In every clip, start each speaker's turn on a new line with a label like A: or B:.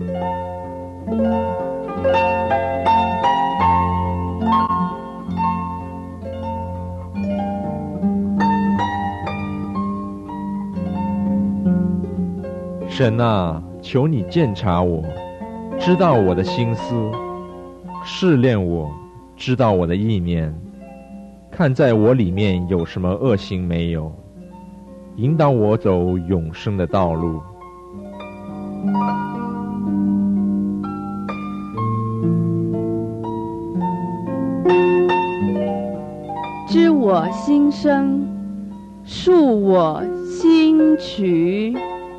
A: 神啊，求你鉴察我，知道我的心思，试炼我，知道我的意念，看在我里面有什么恶行没有，引导我走永生的道路。
B: 知我心声，述我心曲。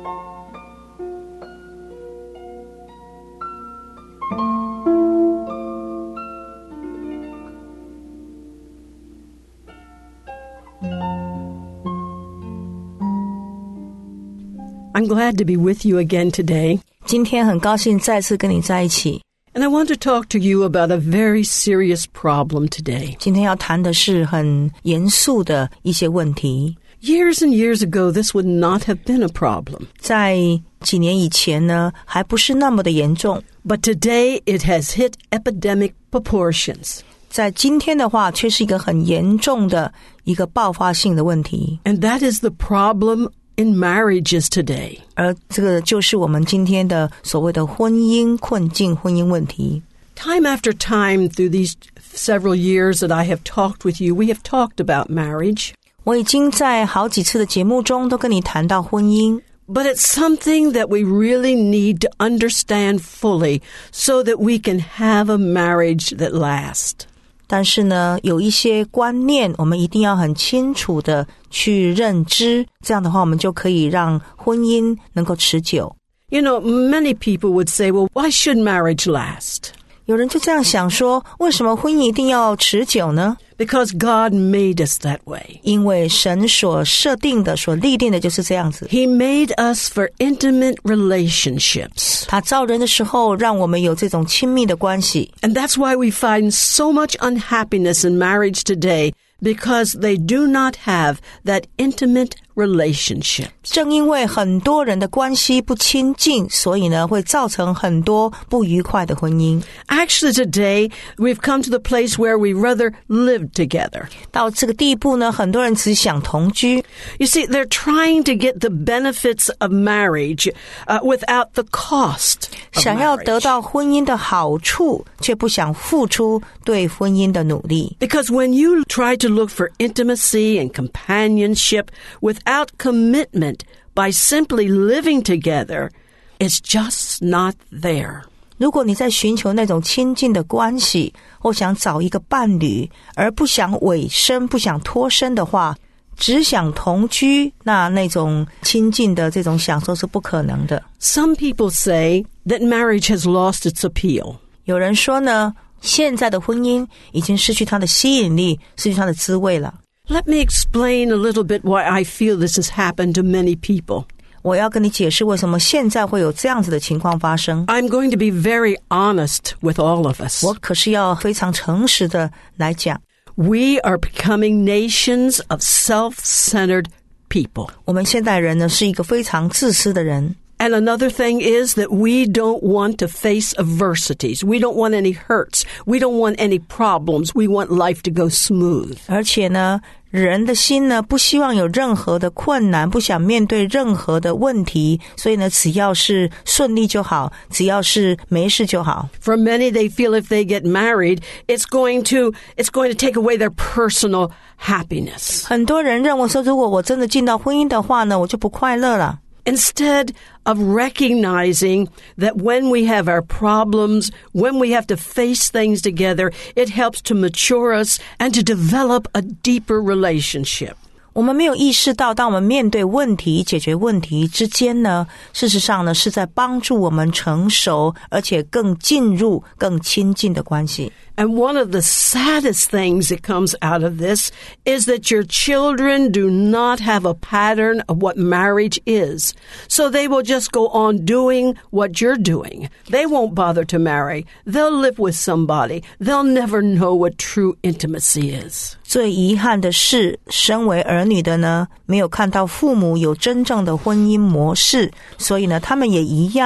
C: I'm glad to be with you again today.
D: 今天很高兴再次跟你在一起。
C: And I want to talk to you about a very serious problem today.
D: 今天要谈的是很严肃的一些问题。
C: Years and years ago, this would not have been a problem.
D: 在几年以前呢，还不是那么的严重。
C: But today, it has hit epidemic proportions.
D: 在今天的话，却是一个很严重的一个爆发性的问题。
C: And that is the problem in marriages today.
D: 而这个就是我们今天的所谓的婚姻困境、婚姻问题。
C: Time after time, through these several years that I have talked with you, we have talked about marriage.
D: 我已经在好几次的节目中都跟你谈到婚姻。
C: But it's something that we really need to understand fully so that we can have a marriage that lasts.
D: 但是呢，有一些观念我们一定要很清楚的去认知，这样的话我们就可以让婚姻能够持久。
C: You know, many people would say, well, why should marriage last?
D: 有人就这样想说，为什么婚姻一定要持久呢？
C: Because God made us that way.
D: 因为神所设定的、所立定的就是这样子。
C: He made us for intimate relationships.
D: 他造人的时候，让我们有这种亲密的关系。
C: And that's why we find so much unhappiness in marriage today, because they do not have that intimate relationship.
D: 正因为很多人的关系不亲近，所以呢，会造成很多不愉快的婚姻。
C: Actually, today, we've come to the place where we rather live together.
D: 到这个地步呢，很多人只想同居。
C: You see, they're trying to get the benefits of marriage without the cost of
D: 想要得到婚姻的好处，却不想付出对婚姻的努力。
C: Because when you try to look for intimacy and companionship without commitment by simply living together, it's just not there.
D: 如果你在寻求那种亲近的关系，或想找一个伴侣，而不想委身、不想脱身的话，只想同居，那种亲近的这种享受是不可能的。
C: Some people say that marriage has lost its appeal.
D: 有人说呢，现在的婚姻已经失去它的吸引力，失去它的滋味了。
C: Let me explain a little bit why I feel this has happened to many people.
D: 我要跟你解释为什么现在会有这样子的情况发生。
C: I'm going to be very honest with all of us.
D: 我可是要非常诚实的来讲。
C: We are becoming nations of self-centered people.
D: 我们现代人呢，是一个非常自私的人。
C: And another thing is that we don't want to face adversities. We don't want any hurts. We don't want any problems. We want life to go smooth.
D: 而且呢，人的心呢，不希望有任何的困难，不想面对任何的问题，所以呢，只要是顺利就好，只要是没事就好。
C: For many, they feel if they get married, it's going to take away their personal happiness.
D: 很多人认为说，如果我真的进到婚姻的话呢，我就不快乐了。
C: Instead of recognizing that when we have our problems, when we have to face things together, it helps to mature us and to develop a deeper relationship.
D: 我们没有意识到，当我们面对问题、解决问题之间呢，事实上呢，是在帮助我们成熟，而且更进入、更亲近的关系。
C: And one of the saddest things that comes out of this is that your children do not have a pattern of what marriage is. So they will just go on doing what you're doing. They won't bother to marry. They'll live with somebody. They'll never know what true intimacy is.
D: 最遗憾的是，身为儿女的呢，没有看到父母有真正的婚姻模式，所以呢，他们也一样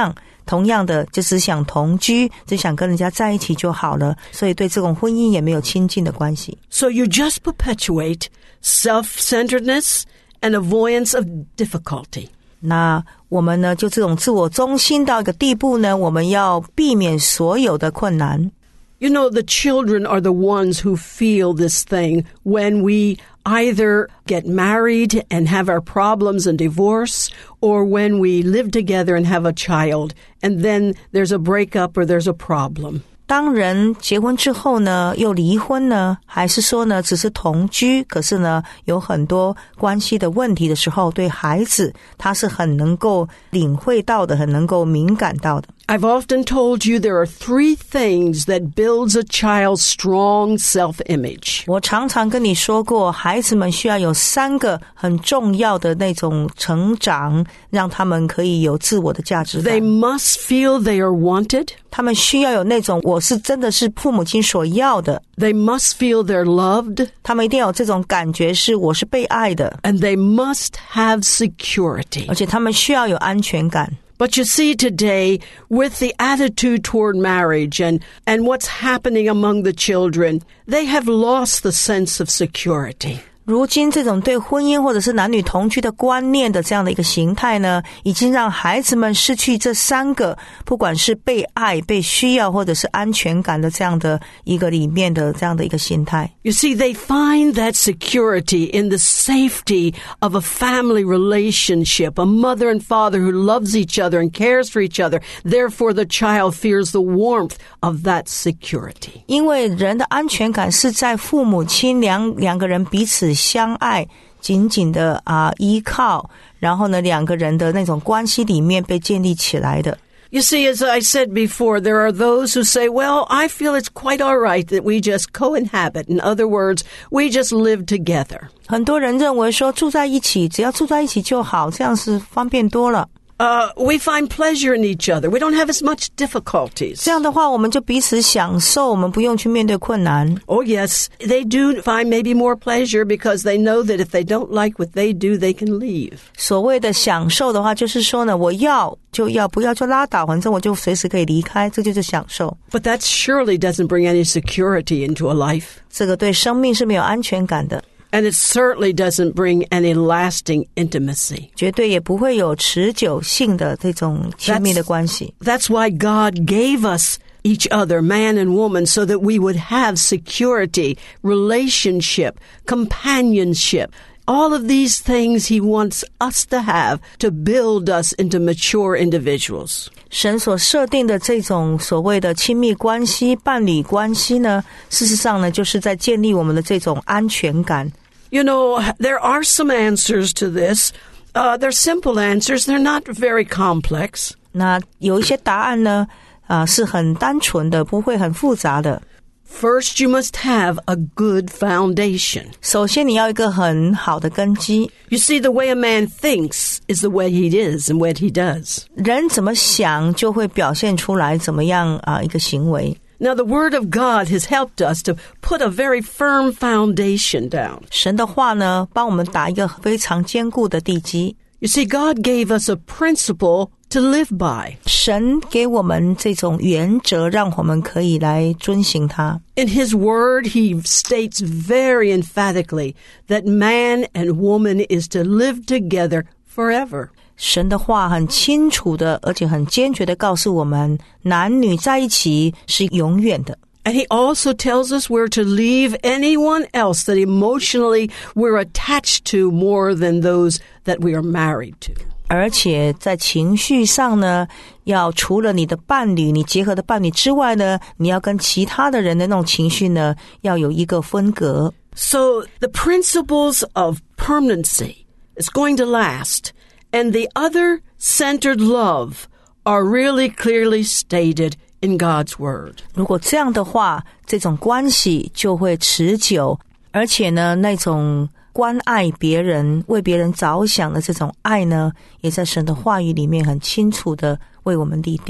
D: 同样的就只想同居，只想跟人家在一起就好了，所以对这种婚姻也没有亲近的关系。
C: So you just perpetuate self-centeredness and avoidance of difficulty.
D: 那我们呢，就这种自我中心到一个地步呢，我们要避免所有的困难。
C: You know, the children are the ones who feel this thing when we either get married and have our problems and divorce, or when we live together and have a child, and then there's a breakup or there's a problem.
D: 当人结婚之后呢，又离婚呢，还是说呢，只是同居，可是呢，有很多关系的问题的时候，对孩子他是很能够领会到的，很能够敏感到的。
C: I've often told you there are 3 things that builds a child's strong self-image.
D: 我常常跟你说过，孩子们需要有3个很重要的那种成长，让他们可以有自我的价值感。
C: They must feel they are wanted.
D: 他们需要有那种我是真的是父母亲所要的。
C: They must feel they're loved.
D: 他们一定要有这种感觉，是我是被爱的。
C: And they must have security.
D: 而且他们需要有安全感。
C: But you see today, with the attitude toward marriage and what's happening among the children, they have lost the sense of security.
D: 如今这种对婚姻或者是男女同居的观念的这样的一个形态呢，已经让孩子们失去这3个，不管是被爱、被需要或者是安全感的这样的一个里面的这样的一个心态。
C: You see, they find that security in the safety of a family relationship, a mother and father who loves each other and cares for each other. Therefore, the child feels the warmth of that security.
D: 因为人的安全感是在父母亲两个人彼此相爱，紧紧的依靠，然后呢2个人的那种关系里面被建立起来的。
C: You see, as I said before, there are those who say, well, I feel it's quite all right that we just co-inhabit. In other words, we just live together.
D: 很多人认为说住在一起，只要住在一起就好，这样是方便多了。
C: We find pleasure in each other. We don't have as much difficulties.
D: 这样的话，我们就彼此享受，我们不用去面对困难。
C: Oh, yes, they do find maybe more pleasure because they know that if they don't like what they do, they can leave.
D: 所谓的享受的话，就是说呢，我要就要，不要就拉倒，反正我就随时可以离开，这就是享受。
C: But that surely doesn't bring any security into a life.
D: 这个对生命是没有安全感的。
C: And it certainly doesn't bring any lasting intimacy.
D: 绝对也不会有持久性的这种亲密的关系。
C: That's why God gave us each other, man and woman, so that we would have security, relationship, companionship. All of these things He wants us to have to build us into mature individuals.
D: 神所设定的这种所谓的亲密关系、伴侣关系呢，事实上呢，就是在建立我们的这种安全感。
C: You know, there are some answers to this. They're simple answers. They're not very complex.
D: 那有一些答案呢，是很单纯的，不会很复杂的。
C: First, you must have a good foundation.
D: 首先，你要一个很好的根基。
C: You see, the way a man thinks is the way he is and what he does.
D: 人怎么想，就会表现出来怎么样一个行为。
C: Now, the Word of God has helped us to put a very firm foundation down.
D: 神的话呢，帮我们打一个非常坚固的地基。
C: You see, God gave us a principle to live by.
D: 神给我们这种原则，让我们可以来遵行它。
C: In His Word, He states very emphatically that man and woman is to live together forever.
D: 神的话很清楚的，而且很坚决的告诉我们，男女在一起是永远的。
C: And He also tells us we're to leave anyone else that emotionally we're attached to more than those that we are married to.
D: 而且在情绪上呢，要除了你的伴侣，你结合的伴侣之外呢，你要跟其他的人的那种情绪呢，要有一个分隔。
C: So the principles of permanency is going to last, and the other-centered love are really clearly stated in God's Word.
D: 如果这样的话，这种关系就会持久，而且呢，那种关爱别人、为别人着想的这种爱呢，也在神的话语里面很清楚的为我们立定。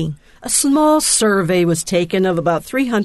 C: A small survey was taken of about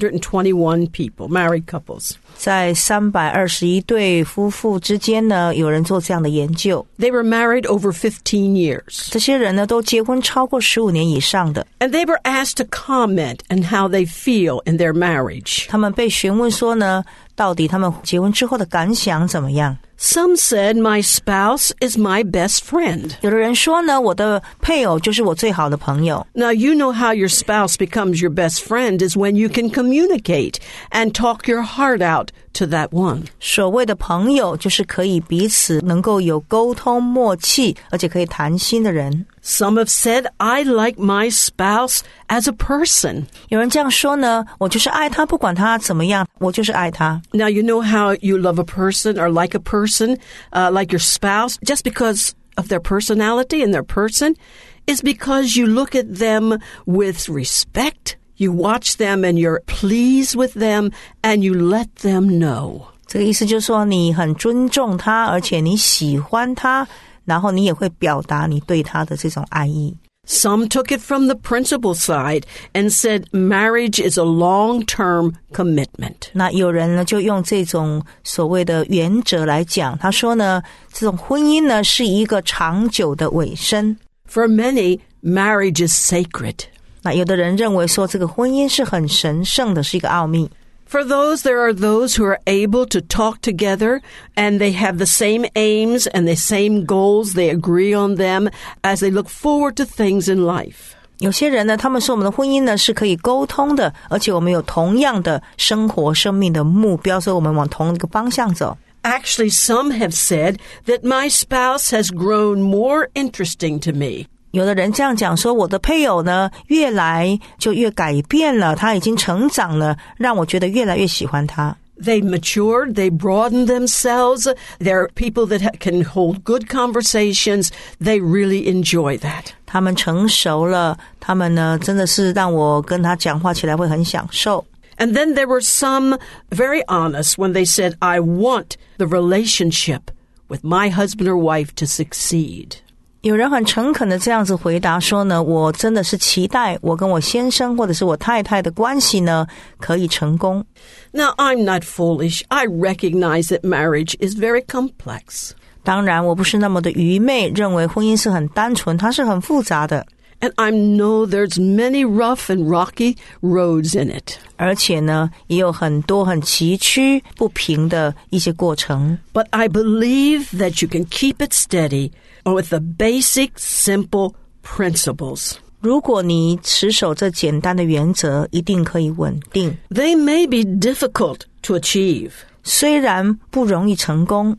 C: 321 people, married couples.
D: 在321对夫妇之间呢，有人做这样的研究。
C: They were married over 15 years.
D: 这些人呢，都结婚超过15年以上的。
C: And they were asked to comment on how they feel in their marriage.
D: 他们被询问说呢，到底他们结婚之后的感想怎么样？
C: Some said, my spouse is my best friend.
D: 有的人说呢，我的配偶就是我最好的朋友。
C: Now, you know how your spouse becomes your best friend is when you can communicate and talk your heart out to that one.
D: 所谓的朋友，就是可以彼此能够有沟通默契，而且可以谈心的人。
C: Some have said, I like my spouse as a person.
D: 有人这样说呢，我就是爱他，不管他怎么样，我就是爱他。
C: Now, you know how you love a person or like a person, like your spouse, just because of their personality and their person, is because you look at them with respect, you watch them and you're pleased with them, and you let them know.
D: 这个意思就是说，你很尊重他，而且你喜欢他，然后你也会表达你对他的这种爱意。
C: Some took it from the principle side and said marriage is a long-term commitment.
D: 那有人呢就用这种所谓的原则来讲，他说呢，这种婚姻呢是一个长久的委身。
C: For many, marriage is sacred.
D: 那有的人认为说这个婚姻是很神圣的，是一个奥秘。
C: For those, there are those who are able to talk together and they have the same aims and the same goals. They agree on them as they look forward to things in life.
D: 有些人呢，他们说我们的婚姻呢是可以沟通的，而且我们有同样的生活生命的目标，所以我们往同一个方向走。
C: Actually, some have said that my spouse has grown more interesting to me.
D: 有的人这样讲说，我的配偶呢越来就越改变了，他已经成长了，让我觉得越来越喜欢他。
C: They matured, they broadened themselves. They're people that can hold good conversations. They really enjoy that.
D: 他们成熟了，他们呢真的是让我跟他讲话起来会很享受。
C: And then there were some very honest when they said, I want the relationship with my husband or wife to succeed.
D: 有人很诚恳的这样子回答说呢，我真的是期待我跟我先生或者是我太太的关系呢可以成功。
C: Now, I'm not foolish. I recognize that marriage is very complex.
D: 当然我不是那么的愚昧，认为婚姻是很单纯，它是很复杂的。
C: And I know there's many rough and rocky roads in it.
D: 而且呢也有很多很崎岖不平的一些过程。
C: But I believe that you can keep it steady with the basic, simple principles.
D: 如果你持守这简单的原则，一定可以稳定。
C: They may be difficult to achieve.
D: 虽然不容易成功，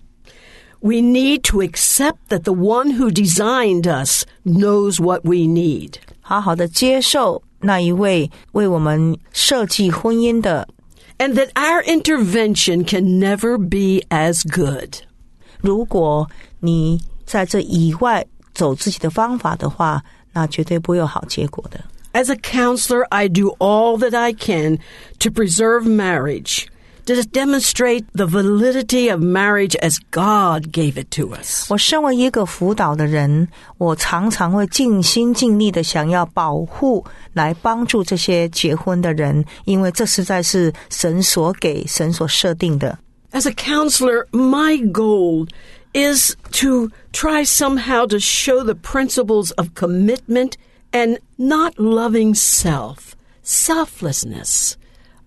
C: We need to accept that the one who designed us knows what we need.
D: 好好的接受那一位为我们设计婚姻的，
C: And that our intervention can never be as good.
D: 如果你在这以外走自己的方法的话，那绝对不会有好结果的。
C: As a counselor, I do all that I can to preserve marriage, to demonstrate the validity of marriage as God gave it to us.
D: 我身为一个辅导的人，我常常会尽心尽力的想要保护，来帮助这些结婚的人，因为这实在是神所给、神所设定的。
C: As a counselor, my goal is to try somehow to show the principles of commitment and not loving self, selflessness.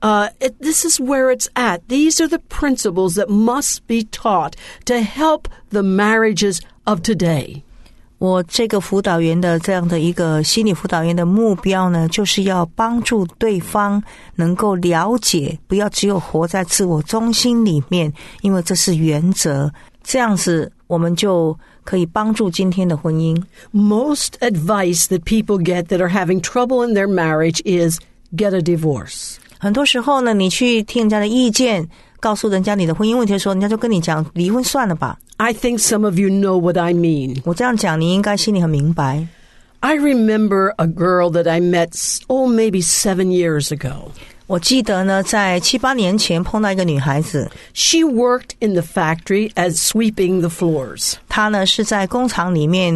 C: This is where it's at. These are the principles that must be taught to help the marriages of today.
D: 我这个辅导员的这样的一个心理辅导员的目标呢，就是要帮助对方能够了解，不要只有活在自我中心里面，因为这是原则。这样子我们就可以帮助今天的婚姻。
C: Most advice that people get that are having trouble in their marriage is get a divorce.
D: 很多时候呢，你去听人家的意见，告诉人家你的婚姻问题的时候，人家就跟你讲离婚算了吧。
C: I think some of you know what I mean.
D: 我这样讲，你应该心里很明白。
C: I remember a girl that I met, maybe 7 years ago.
D: 我记得呢，在7、8年前碰到一个女孩子，
C: She worked in the factory as sweeping the floors.
D: 她呢是在工厂里面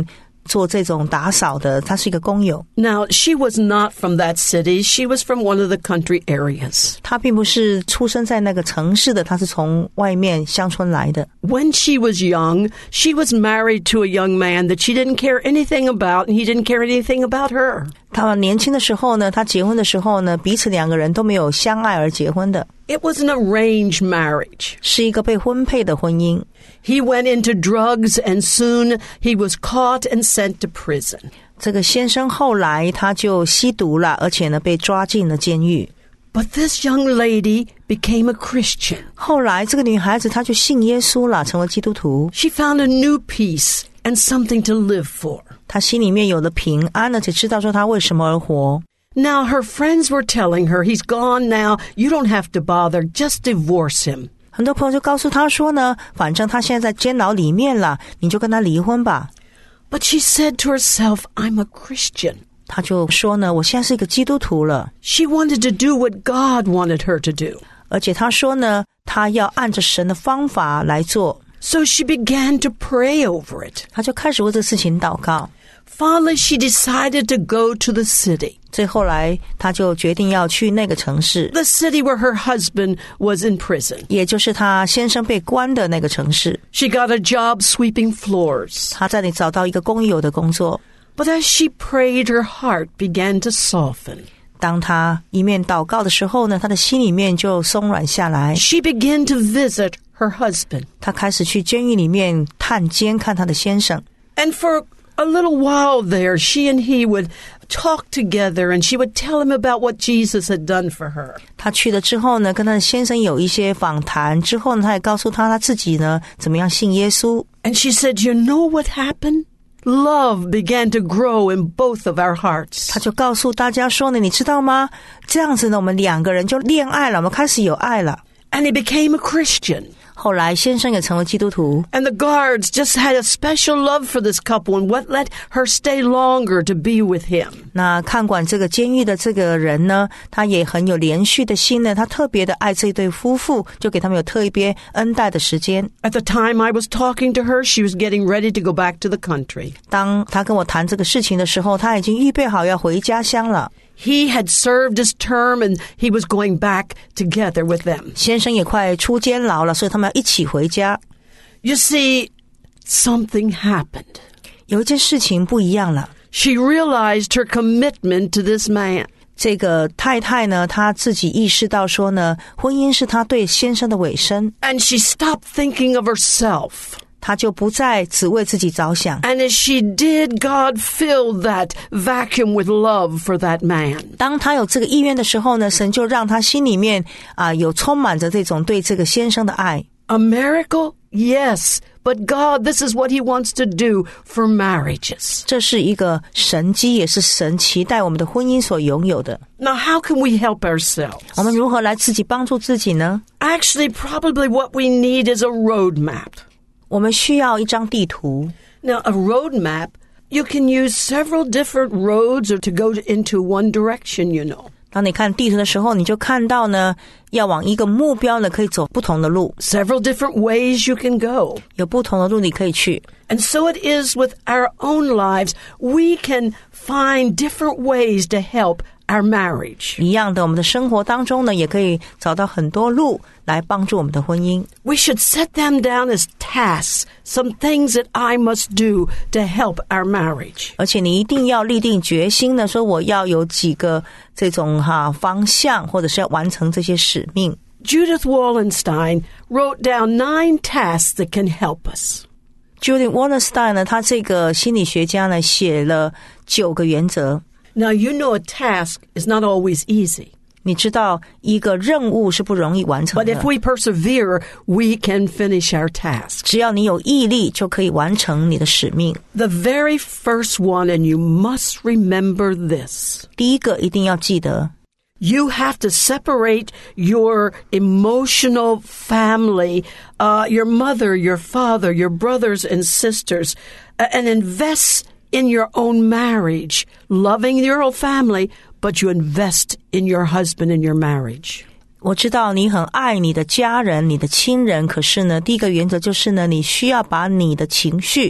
D: 做这种打扫的，他是一个工友。
C: Now, she was not from that city. She was from one of the country areas.
D: 他并不是出生在那个城市的，他是从外面乡村来的。
C: When she was young, she was married to a young man that she didn't care anything about, and he didn't care anything about her.
D: 他年轻的时候呢，他结婚的时候呢，彼此两个人都没有相爱而结婚的，
C: It was an arranged marriage.
D: 是一个被婚配的婚姻。
C: He went into drugs, and soon he was caught and sent to prison.
D: 这个先生后来他就吸毒了，而且呢被抓进了监狱。
C: But this young lady became a Christian.
D: 后来这个女孩子她就信耶稣了，成为基督徒。
C: She found a new peace and something to live for.
D: 她心里面有了平安，而且知道说她为什么而活。
C: Now her friends were telling her, he's gone now, you don't have to bother, just divorce him.
D: 很多朋友就告诉她说呢，反正她现在在监牢里面了，你就跟她离婚吧。
C: But she said to herself, I'm a Christian.
D: 她就说呢，我现在是一个基督徒了。
C: She wanted to do what God wanted her to do.
D: 而且她说呢，她要按着神的方法来做。
C: So she began to pray over it.
D: 她就开始为这个事情祷告。
C: Finally, she decided to go to the city.
D: 最后来，她就决定要去那个城市，
C: The city where her husband was in prison.
D: 也就是她先生被关的那个城市。
C: She got a job sweeping floors.
D: 她在那里找到一个公有的工作。
C: But as she prayed, her heart began to soften.
D: 当她一面祷告的时候呢，她的心里面就松软下来。
C: She began to visit her husband.
D: 她开始去监狱里面探监，看她的先生。
C: And for a little while there, she and he would talk together, and she would tell him about what Jesus had done for her.
D: 她去了之后呢，跟她的先生有一些访谈，之后呢，她也告诉她自己呢怎么样信耶稣。
C: And she said, you know what happened? Love began to grow in both of our hearts.
D: 她就告诉大家说呢，你知道吗？这样子呢，我们两个人就恋爱了，我们开始有爱了。
C: And he became a Christian.
D: 后来先生也成为基督徒。
C: And the guards just had a special love for this couple and what let her stay longer to be with him.
D: 那看管这个监狱的这个人呢，他也很有连续的心呢，他特别的爱这一对夫妇，就给他们有特别恩待的时间。
C: At the time I was talking to her, she was getting ready to go back to the country.
D: 当他跟我谈这个事情的时候，他已经预备好要回家乡了。
C: He had served his term and he was going back together with them.
D: 先生也快出监牢了，所以他们要一起回家。
C: You see, something happened.
D: 有一件事情不一样了，
C: She realized her commitment to this man.
D: 这个太太呢，她自己意识到说呢，婚姻是她对先生的委身，
C: And she stopped thinking of herself.
D: 她就不再只为自己着想。
C: And as she did, God filled that vacuum with love for that man.
D: 当她有这个意愿的时候呢，神就让她心里面有充满着这种对这个先生的爱。
C: A miracle? Yes. But God, this is what He wants to do for marriages.
D: 这是一个神迹，也是神期待我们的婚姻所拥有的。
C: Now, how can we help ourselves?
D: 我们如何来自己帮助自己呢？
C: Actually, probably what we need is a roadmap.
D: 我们需要一张地图。
C: Now, a roadmap, you can use several different roads or to go into one direction, you know.
D: 当你看地图的时候，你就看到呢，要往一个目标呢，可以走不同的路，
C: Several different ways you can go.
D: 有不同的路你可以去。
C: And so it is with our own lives. We can find different ways to help our marriage.
D: 一样的，我们的生活当中呢，也可以找到很多路来帮助我们的婚姻。
C: We should set them down as tasks, some things that I must do to help our marriage.
D: 而且你一定要立定决心呢，说我要有几个这种方向，或者是要完成这些使命。
C: Judith Wallenstein wrote down 9 tasks that can help us.
D: Judith Wallenstein 呢，他这个心理学家呢，写了9个原则。
C: Now, you know a task is not always easy.
D: 你知道一个任务是不容易完成
C: But
D: 的，
C: if we persevere, we can finish our task.
D: 只要你有毅力，就可以完成你的使命。
C: The very first one, and you must remember this.
D: 第一个一定要记得，
C: You have to separate your emotional family, your mother, your father, your brothers and sisters, and invest in your own marriage, loving your own family, but you invest in your husband and your marriage.
D: 我知道你很爱你的家人、你的亲人，可是呢，第一个原则就是呢，你需要把你的情绪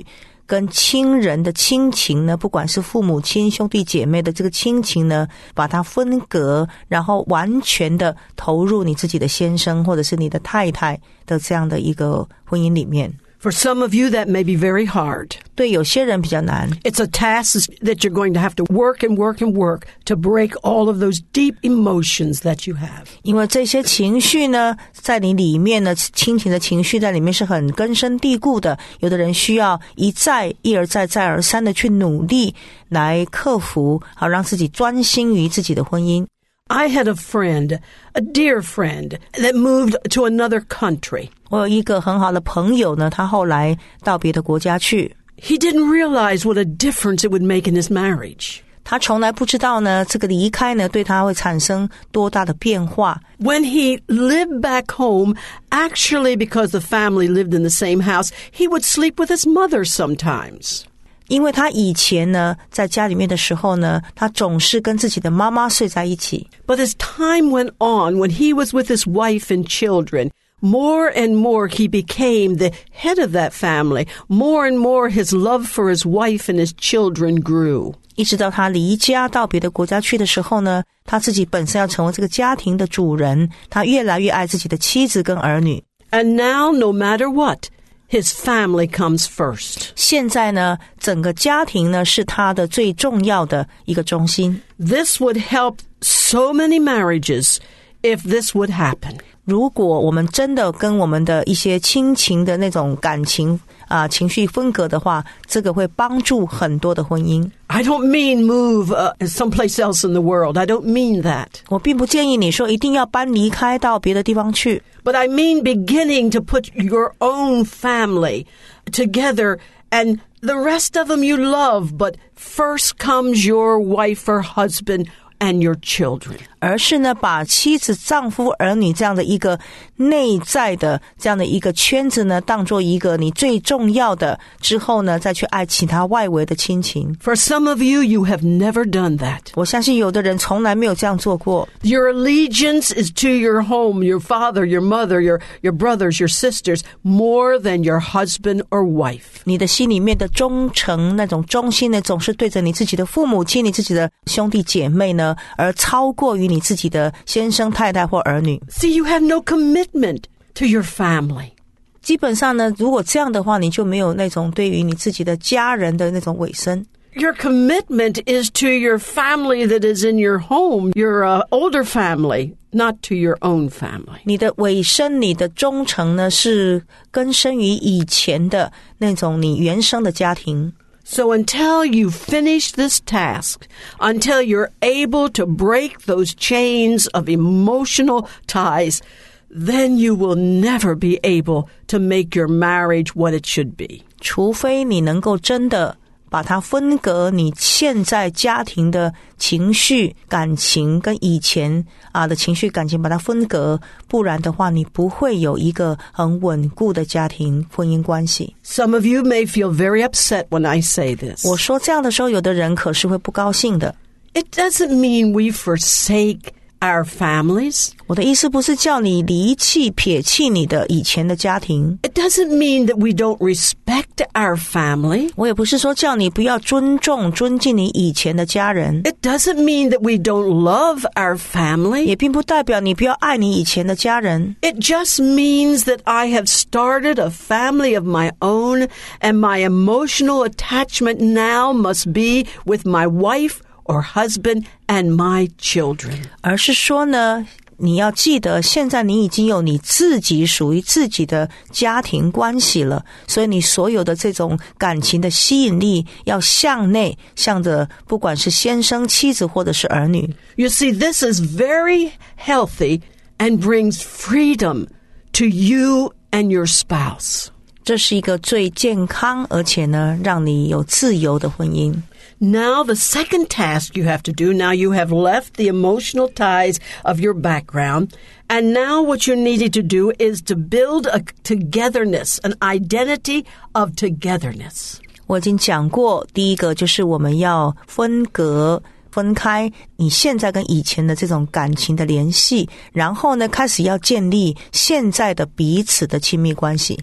D: 跟亲人的亲情呢，不管是父母亲、兄弟姐妹的这个亲情呢，把它分隔，然后完全的投入你自己的先生或者是你的太太的这样的一个婚姻里面。
C: For some of you, that may be very hard.
D: 对有些人比较难。
C: It's a task that you're going to have to work and work and work to break all of those deep emotions that you have.
D: 因为这些情绪呢，在你里面呢，亲情的情绪在里面是很根深蒂固的。有的人需要一而再再而三的去努力来克服，好让自己专心于自己的婚姻。
C: I had a friend, a dear friend, that moved to another country.
D: 我有一个很好的朋友呢，他后来到别的国家去。
C: He didn't realize what a difference it would make in his marriage.
D: 他从来不知道呢，这个离开呢，对他会产生多大的变化。
C: When he lived back home, actually because the family lived in the same house, he would sleep with his mother sometimes.
D: 因为他以前呢，在家里面的时候呢，他总是跟自己的妈妈睡在一起。
C: But as time went on, when he was with his wife and children, more and more he became the head of that family. More and more his love for his wife and his children grew.
D: 一直到他离家到别的国家去的时候呢，他自己本身要成为这个家庭的主人，他越来越爱自己的妻子跟儿女。
C: And now, no matter what, his family comes first.
D: 现在呢，整个家庭呢是他的最重要的一个中心。
C: This would help so many marriages if this would happen.
D: 如果我们真的跟我们的一些亲情的那种感情情绪分隔的话，这个会帮助很多的婚姻。
C: I don't mean move someplace else in the world. I don't mean that.
D: 我并不建议你说一定要搬离开到别的地方去。
C: But I mean beginning to put your own family together and the rest of them you love, but first comes your wife or husband and your children.
D: 而是呢，把妻子、丈夫、儿女这样的一个内在的这样的一个圈子呢，当作一个你最重要的，之后呢，再去爱其他外围的亲情。
C: For some of you, you have never done that.
D: 我相信有的人从来没有这样做过。
C: Your allegiance is to your home, your father, your mother, your brothers, your sisters, more than your husband or wife.
D: 你的心里面的忠诚，那种忠心呢，总是对着你自己的父母亲、你自己的兄弟姐妹呢，而超过于你自己的先生、太太或儿女。
C: See, you have no commitment to your family.
D: 基本上呢，如果这样的话，你就没有那种对于你自己的家人的那种委身。
C: Your commitment is to your family that is in your home, your older family, not to your own family.
D: 你的委身，你的忠诚呢，是根深于以前的那种你原生的家庭。
C: So until you finish this task, until you're able to break those chains of emotional ties, then you will never be able to make your marriage what it should be.
D: 除非你能够真的把它分隔，你现在家庭的情绪感情跟以前的情绪感情把它分隔，不然的话你不会有一个很稳固的家庭婚姻关系。
C: Some of you may feel very upset when I say this.
D: 我说这样的时候，有的人可是会不高兴的。
C: It doesn't mean we forsake our families.
D: 我的意思不是叫你离弃撇弃你的以前的家庭，
C: It doesn't mean that we don't respect our family.
D: 我也不是说叫你不要尊重尊敬你以前的家人，
C: It doesn't mean that we don't love our family.
D: 也并不代表你不要爱你以前的家人。
C: It just means that I have started a family of my own, and my emotional attachment now must be with my wife or husband and my children.
D: 而是说呢，你要记得现在你已经有你自己属于自己的家庭关系了，所以你所有的这种感情的吸引力要向内，向着不管是先生、妻子或者是儿女。
C: You see, this is very healthy and brings freedom to you and your spouse.
D: 这是一个最健康而且呢让你有自由的婚姻。
C: Now the second task you have to do, now you have left the emotional ties of your background, and now what you needed to do is to build a togetherness, an identity of togetherness.
D: 我已经讲过，第一个就是我们要分隔分开你现在跟以前的这种感情的联系，然后呢开始要建立现在的彼此的亲密关系。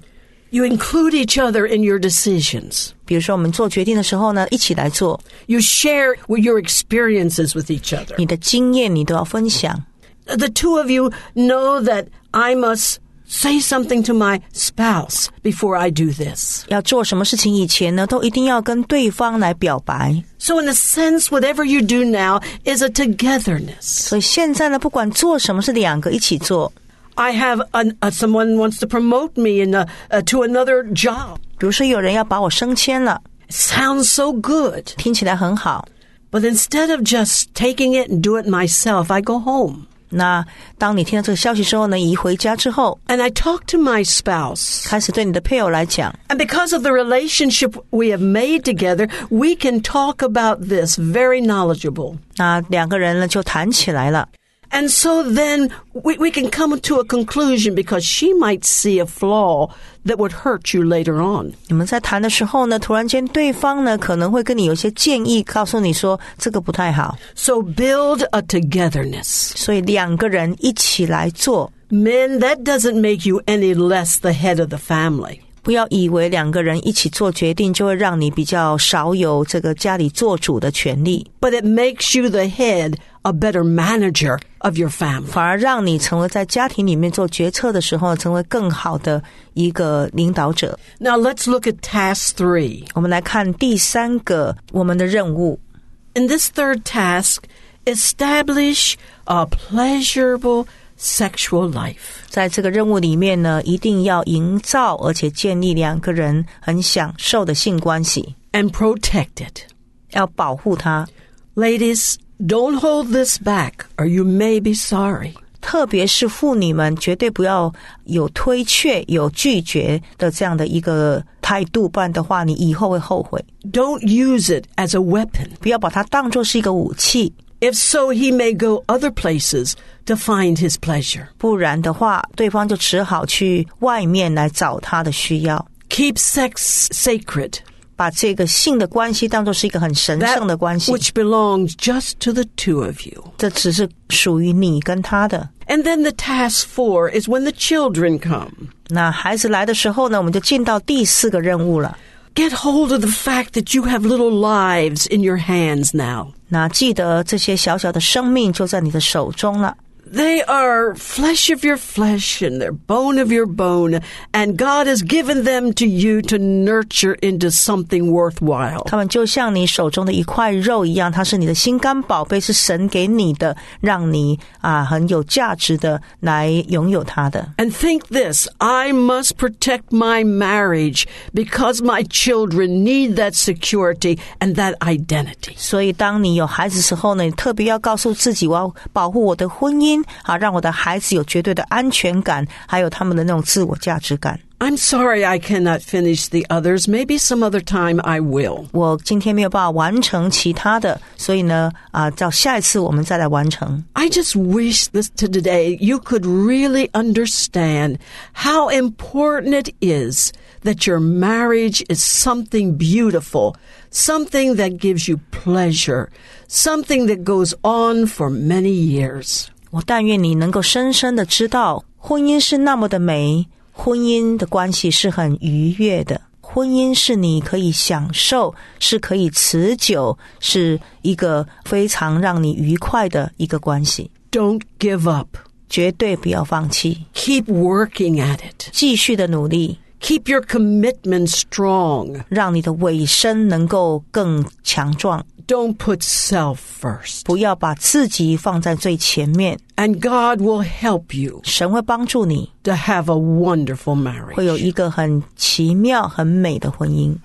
C: You include each other in your decisions.
D: 比如说我们做决定的时候呢，一起来做，
C: You share your experiences with each other.
D: 你的经验你都要分享。
C: The two of you know that I must say something to my spouse before I do this.
D: 要做什么事情以前呢，都一定要跟对方来表白。
C: So in a sense, whatever you do now is a togetherness.
D: 所以现在呢，不管做什么是两个一起做。
C: I have someone wants to promote me to another job.
D: 比如说有人要把我升迁了，
C: Sounds so good.
D: 听起来很好。
C: But instead of just taking it and do it myself, I go home.
D: 那当你听到这个消息之后呢，一回家之后，
C: And I talk to my spouse.
D: 开始对你的配偶来讲，
C: And because of the relationship we have made together, we can talk about this very knowledgeable.
D: 那两个人呢就谈起来了。
C: And so then we can come to a conclusion because she might see a flaw that would hurt you later on.
D: 你们在谈的时候呢，突然间对方呢可能会跟你有一些建议，告诉你说这个不太好。
C: So build a togetherness.
D: 所以两个人一起来做，
C: Men, that doesn't make you any less the head of the family.
D: 不要以为两个人一起做决定就会让你比较少有这个家里做主的权利，
C: But it makes you the head, a better manager of your family.
D: 反而让你成为在家庭里面做决策的时候，成为更好的一个领导者。
C: Now let's look at task 3.
D: 我们来看第三个我们的任务。
C: In this third task, establish a pleasurable sexual life.
D: 在这个任务里面呢，一定要营造而且建立两个人很享受的性关系，
C: And protect it.
D: 要保护它。
C: Ladies, don't hold this back or you may be sorry.
D: 特别是妇女们，绝对不要有推却、有拒绝的这样的一个态度，不然的话，你以后会后悔。
C: Don't use it as a weapon.
D: 不要把它当作是一个武器，
C: If so, he may go other places to find his pleasure.
D: 不然的话，对方就只好去外面来找他的需要。
C: Keep sex sacred.
D: 把这个性的关系当作是一个很神圣的关系，
C: which belongs just to the two of you.
D: 这只是属于你跟他的。
C: And then the task 4 is when the children come.
D: 那孩子来的时候呢，我们就进到第四个任务了。
C: Get hold of the fact that you have little lives in your hands now.
D: 那记得这些小小的生命就在你的手中了。
C: They are flesh of your flesh and they're bone of your bone, and God has given them to you to nurture into something worthwhile.
D: 他们就像你手中的一块肉一样，它是你的心肝宝贝，是神给你的，让你很有价值的来拥有它的。
C: And think this, I must protect my marriage because my children need that security and that identity.
D: 所以当你有孩子的时候呢，你特别要告诉自己，我要保护我的婚姻，让我的孩子有绝对的安全感，还有他们的那种自我价值感。
C: I'm sorry I cannot finish the others. Maybe some other time I will.
D: 我今天没有办法完成其他的，所以呢，到下一次我们再来完成。
C: I just wish this today you could really understand how important it is that your marriage is something beautiful, something that gives you pleasure, something that goes on for many years.
D: 我但愿你能够深深的知道，婚姻是那么的美，婚姻的关系是很愉悦的，婚姻是你可以享受，是可以持久，是一个非常让你愉快的一个关系。
C: Don't give up.
D: 绝对不要放弃，
C: Keep working at it.
D: 继续的努力，
C: Keep your commitment strong.
D: 让你的尾声能够更强壮。
C: Don't put self first.
D: 不要把自己放在最前面，
C: And God will help you
D: 神会帮助你，
C: to have a wonderful
D: 会有
C: marriage.
D: 一个很奇妙、很美的婚姻。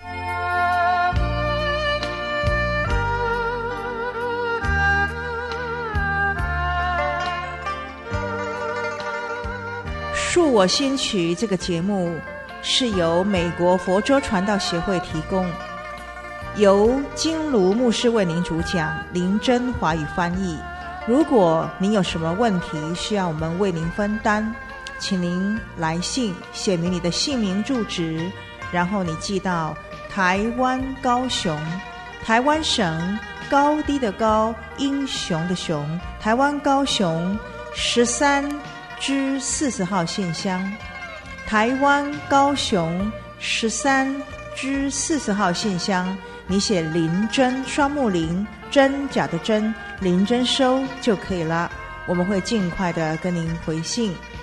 D: 恕我心曲这个节目是由美国佛州传道协会提供，由金卢牧师为您主讲，林真华语翻译。如果您有什么问题需要我们为您分担，请您来信写明你的姓名住址，然后你寄到台湾高雄，台湾省高低的高，英雄的雄，台湾高雄13-40号信箱。 台湾高雄13之40号信箱，你写林真，双木林，真假的真，林真收就可以了，我们会尽快的跟您回信。